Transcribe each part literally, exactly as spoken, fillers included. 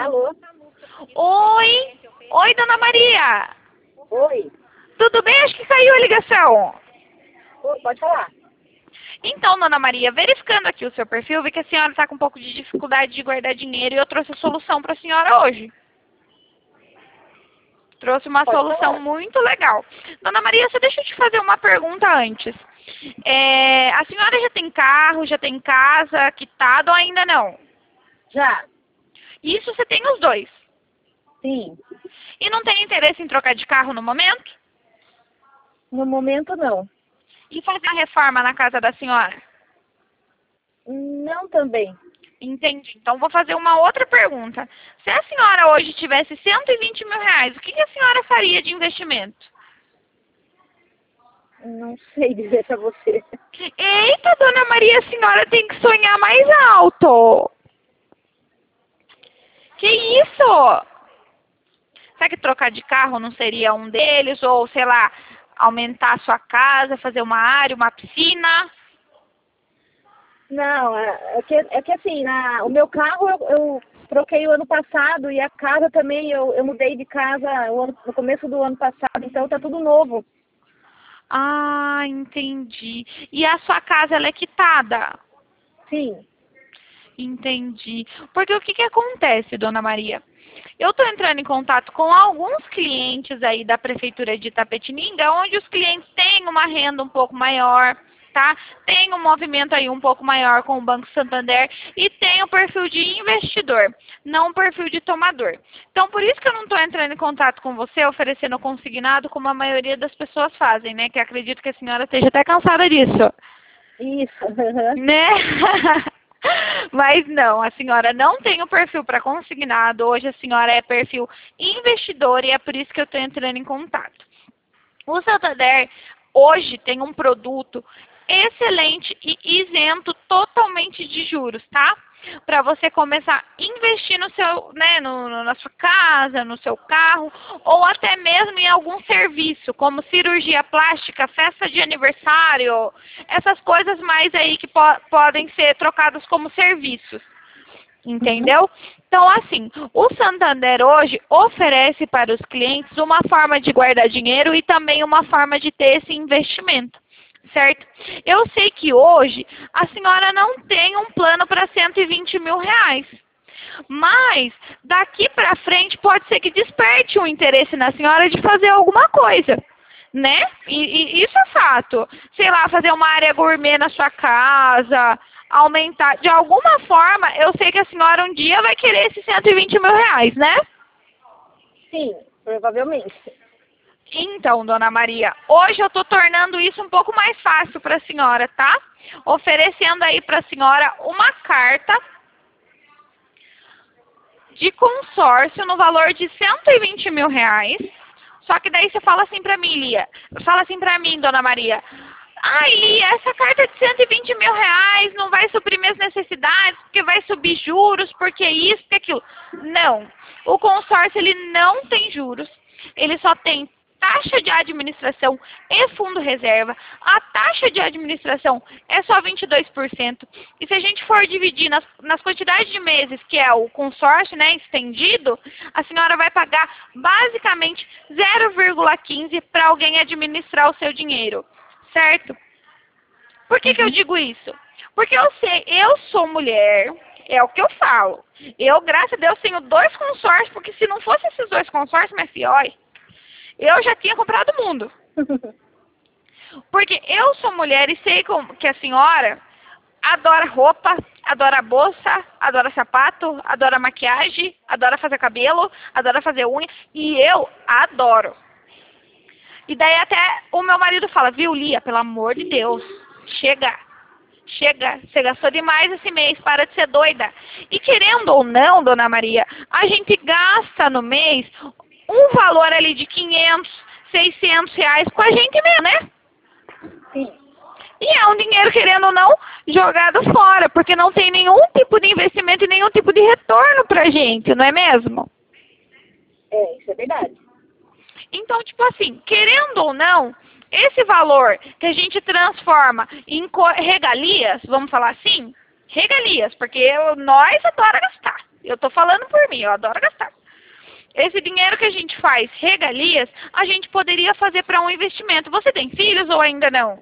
Alô? Oi? Oi, dona Maria. Oi. Tudo bem? Acho que caiu a ligação. Oi, pode falar. Então, dona Maria, verificando aqui o seu perfil, vi que a senhora está com um pouco de dificuldade de guardar dinheiro e eu trouxe a solução para a senhora hoje. Trouxe uma Pode solução falar. muito legal. Dona Maria, só deixa eu te fazer uma pergunta antes. É, a senhora já tem carro, já tem casa, quitado ou ainda não? Já? Isso você tem os dois. Sim. E não tem interesse em trocar de carro no momento? No momento, não. E fazer a reforma na casa da senhora? Não também. Entendi. Então vou fazer uma outra pergunta. Se a senhora hoje tivesse cento e vinte mil reais, o que que a senhora faria de investimento? Não sei dizer pra você. Eita, dona Maria, a senhora tem que sonhar mais alto. Que isso? Será que trocar de carro não seria um deles? Ou, sei lá, aumentar a sua casa, fazer uma área, uma piscina? Não, é é que, é que assim, na, o meu carro eu, eu troquei o ano passado e a casa também, eu, eu mudei de casa o ano- no começo do ano passado, então tá tudo novo. Ah, entendi. E a sua casa, ela é quitada? Sim. Entendi. Porque o que que acontece, dona Maria? Eu estou entrando em contato com alguns clientes aí da Prefeitura de Itapetininga, onde os clientes têm uma renda um pouco maior, tá? Tem um movimento aí um pouco maior com o Banco Santander e tem o perfil de investidor, não o perfil de tomador. Então, por isso que eu não estou entrando em contato com você, oferecendo consignado, como a maioria das pessoas fazem, né? Que acredito que a senhora esteja até cansada disso. Isso. aham. Né? Mas não, a senhora não tem o perfil para consignado. Hoje a senhora é perfil investidor e é por isso que eu estou entrando em contato. O Santander hoje tem um produto excelente e isento totalmente de juros, tá? Para você começar a investir no seu, né, no, no- na sua casa, no seu carro, ou até mesmo em algum serviço, como cirurgia plástica, festa de aniversário, essas coisas mais aí que po podem ser trocadas como serviços. Entendeu? Então, assim, o Santander hoje oferece para os clientes uma forma de guardar dinheiro e também uma forma de ter esse investimento, certo? Eu sei que hoje a senhora não tem um plano para cento e vinte mil reais, mas daqui para frente pode ser que desperte o interesse na senhora de fazer alguma coisa. Né? E, e isso é fato. Sei lá, fazer uma área gourmet na sua casa, aumentar. De alguma forma, eu sei que a senhora um dia vai querer esses cento e vinte mil reais, né? Sim, provavelmente. Então, dona Maria, hoje eu estou tornando isso um pouco mais fácil para a senhora, tá? Oferecendo aí para a senhora uma carta de consórcio no valor de cento e vinte mil reais. Só que daí você fala assim pra mim, Lia. Fala assim pra mim, dona Maria. Ai, Lia, essa carta de cento e vinte mil reais não vai suprir minhas necessidades, porque vai subir juros, porque isso, porque aquilo. Não. O consórcio, ele não tem juros. Ele só tem taxa de administração e fundo reserva. A taxa de administração é só vinte e dois por cento. E se a gente for dividir nas, nas quantidades de meses, que é o consórcio, né, estendido, a senhora vai pagar basicamente zero vírgula quinze para alguém administrar o seu dinheiro, certo? Por que que eu digo isso? Porque eu sei, eu sou mulher, é o que eu falo. Eu, graças a Deus, tenho dois consórcios, porque se não fosse esses dois consórcios, minha filha, olha, eu já tinha comprado o mundo. Porque eu sou mulher e sei como, que a senhora adora roupa, adora bolsa, adora sapato, adora maquiagem, adora fazer cabelo, adora fazer unha. E eu adoro. E daí até o meu marido fala, viu, Lia, pelo amor de Deus, chega. Chega, você gastou demais esse mês, para de ser doida. E querendo ou não, dona Maria, a gente gasta no mês um valor ali de quinhentos, seiscentos reais com a gente mesmo, né? Sim. E é um dinheiro, querendo ou não, jogado fora, porque não tem nenhum tipo de investimento e nenhum tipo de retorno pra gente, não é mesmo? É, isso é verdade. Então, tipo assim, querendo ou não, esse valor que a gente transforma em co- regalias, vamos falar assim, regalias, porque eu, nós adora gastar. Eu tô falando por mim, eu adoro gastar. Esse dinheiro que a gente faz regalias, a gente poderia fazer para um investimento. Você tem filhos ou ainda não?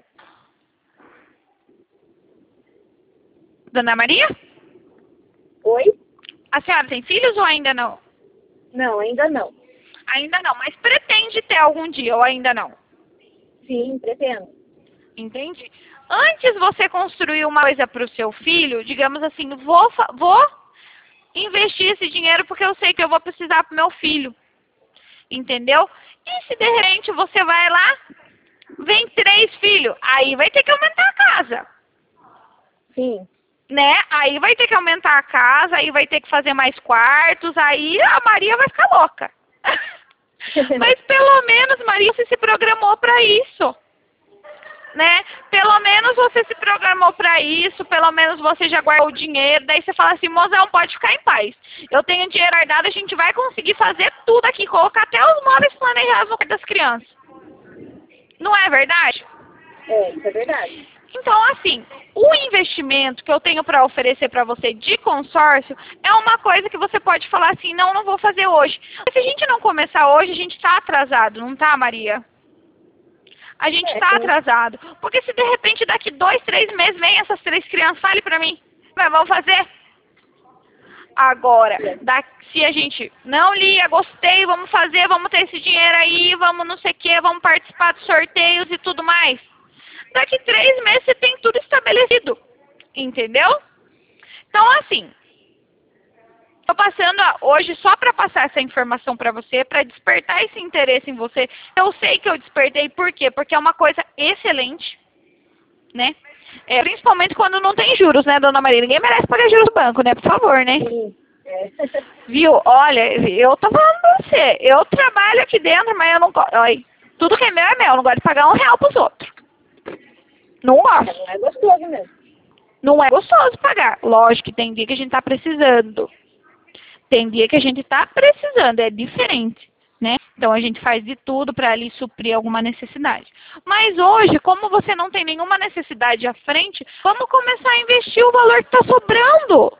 Dona Maria? Oi? A senhora tem filhos ou ainda não? Não, ainda não. Ainda não, mas pretende ter algum dia ou ainda não? Sim, pretendo. Entende? Antes você construir uma coisa para o seu filho, digamos assim, vou, vou investir esse dinheiro porque eu sei que eu vou precisar para o meu filho. Entendeu? E se de repente você vai lá, vem três filhos, aí vai ter que aumentar a casa. Sim. Né? Aí vai ter que aumentar a casa, aí vai ter que fazer mais quartos, aí a Maria vai ficar louca. Mas pelo menos, Maria, você se programou para isso. Né? Pelo menos você se programou para isso, pelo menos você já guardou o dinheiro, daí você fala assim, mozão, pode ficar em paz. Eu tenho dinheiro guardado, a gente vai conseguir fazer tudo aqui, colocar até os móveis planejados no quarto das crianças. Não é verdade? É, isso é verdade. Então, assim, o investimento que eu tenho para oferecer para você de consórcio é uma coisa que você pode falar assim, não, não vou fazer hoje. Mas se a gente não começar hoje, a gente está atrasado, não tá, Maria? A gente está é, atrasado. Porque se de repente daqui dois, três meses vem essas três crianças, fale para mim. Mas vamos fazer? Agora, da, se a gente não lia, gostei, vamos fazer, vamos ter esse dinheiro aí, vamos não sei o que, vamos participar dos sorteios e tudo mais. Daqui três meses você tem tudo estabelecido. Entendeu? Então, assim, estou passando hoje só para passar essa informação para você, para despertar esse interesse em você. Eu sei que eu despertei, por quê? Porque é uma coisa excelente, né? É, principalmente quando não tem juros, né, Dona Maria? Ninguém merece pagar juros do banco, né? Por favor, né? Sim. É. Viu? Olha, eu tô falando pra você. Eu trabalho aqui dentro, mas eu não gosto. Tudo que é meu é meu. Eu não gosto de pagar um real pros outros. Não gosto. Não é gostoso mesmo. Não é gostoso pagar. Lógico que tem dia que a gente tá precisando. Tem dia que a gente tá precisando. É diferente, né? Então a gente faz de tudo para ali suprir alguma necessidade. Mas hoje, como você não tem nenhuma necessidade à frente, vamos começar a investir o valor que está sobrando.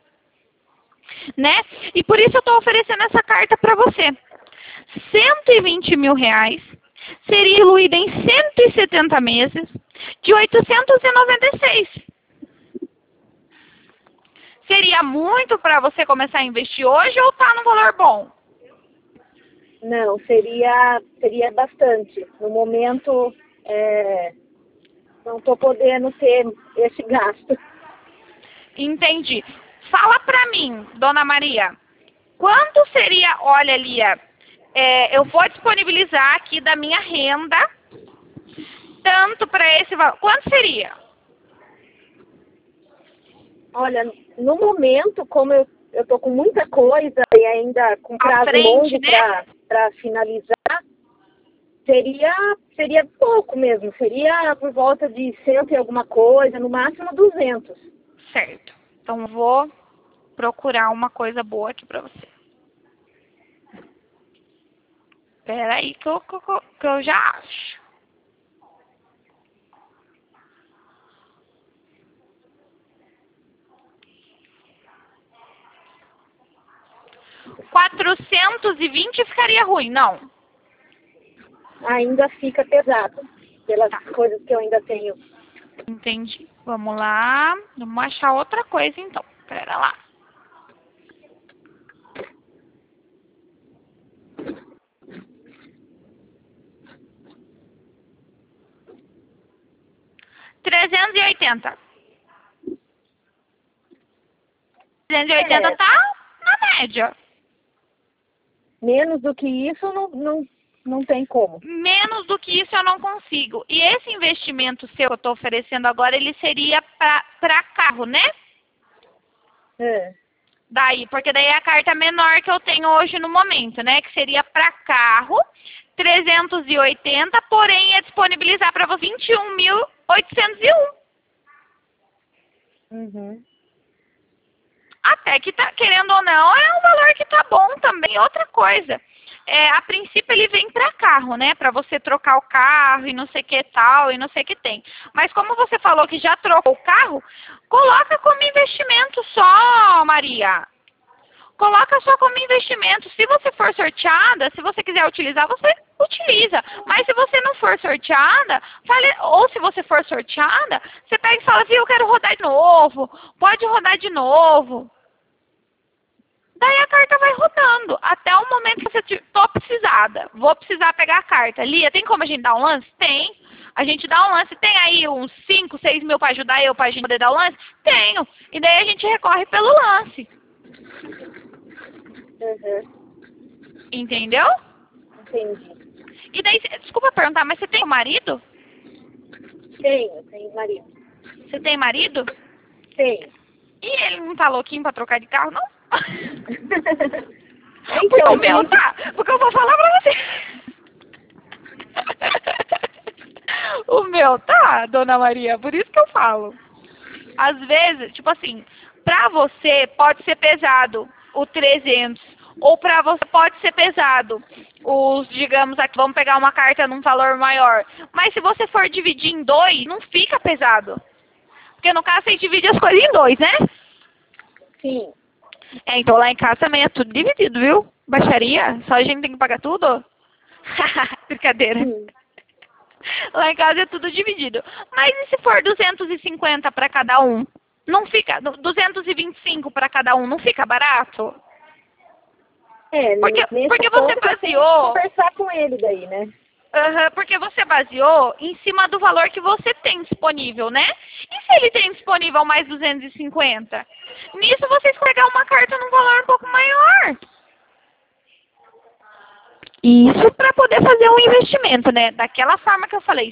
Né? E por isso eu estou oferecendo essa carta para você. cento e vinte mil reais seria diluída em cento e setenta meses de oitocentos e noventa e seis. Seria muito para você começar a investir hoje ou tá no valor bom? Não, seria, seria bastante. No momento, é, não estou podendo ter esse gasto. Entendi. Fala para mim, Dona Maria, quanto seria, olha, Lia, é, eu vou disponibilizar aqui da minha renda, tanto para esse valor, quanto seria? Olha, no momento, como eu eu tô com muita coisa e ainda com prazo frente, longo né? para finalizar, seria, seria pouco mesmo. Seria por volta de cento e alguma coisa, no máximo duzentos. Certo. Então, vou procurar uma coisa boa aqui para você. Espera aí que eu, que, eu, que eu já acho. quatrocentos e vinte ficaria ruim, não? Ainda fica pesado, pelas Tá. coisas que eu ainda tenho. Entendi. Vamos lá. Vamos achar outra coisa, então. Pera lá. trezentos e oitenta. trezentos e oitenta É. tá na média. Menos do que isso, não, não, não tem como. Menos do que isso eu não consigo. E esse investimento seu que eu estou oferecendo agora, ele seria para carro, né? É. Daí, porque daí é a carta menor que eu tenho hoje no momento, né? Que seria para carro, trezentos e oitenta, porém ia disponibilizar para você vinte e um mil oitocentos e um. Uhum. Até que tá, querendo ou não, é um valor que tá bom também. Outra coisa, é, a princípio ele vem para carro, né? Para você trocar o carro e não sei o que tal, e não sei o que tem. Mas como você falou que já trocou o carro, coloca como investimento só, Maria. coloca só como investimento. Se você for sorteada, se você quiser utilizar, você utiliza. Mas se você não for sorteada, fale, ou se você for sorteada, você pega e fala, viu, eu quero rodar de novo, pode rodar de novo. Daí a carta vai rodando, até o momento que você tô precisada. Vou precisar pegar a carta. Lia, tem como a gente dar um lance? Tem. A gente dá um lance. Tem aí uns cinco, seis mil para ajudar eu, para a gente poder dar o lance? Tenho. E daí a gente recorre pelo lance. Uhum. Entendeu? Entendi. E daí, desculpa perguntar, mas você tem um marido? Tenho, tenho marido. Você tem marido? Tenho. E ele não tá louquinho pra trocar de carro, não? Então, porque o meu tá. Porque eu vou falar pra você. O meu tá, dona Maria. Por isso que eu falo. Às vezes, tipo assim, pra você pode ser pesado o trezentos. Ou pra você pode ser pesado os, digamos, aqui, vamos pegar uma carta num valor maior. Mas se você for dividir em dois, não fica pesado. Porque no caso você divide as coisas em dois, né? Sim. É, então lá em casa também é tudo dividido, viu? Baixaria? Só a gente tem que pagar tudo? Brincadeira. Sim. Lá em casa é tudo dividido. Mas e se for duzentos e cinquenta para cada um? Não fica, duzentos e vinte e cinco para cada um, não fica barato? É, Porque, nesse porque ponto você eu tenho que baseou... conversar com ele daí, né? Uhum, porque você baseou em cima do valor que você tem disponível, né? E se ele tem disponível mais duzentos e cinquenta? Nisso você escolher uma carta num valor um pouco maior. Isso para poder fazer um investimento, né? Daquela forma que eu falei.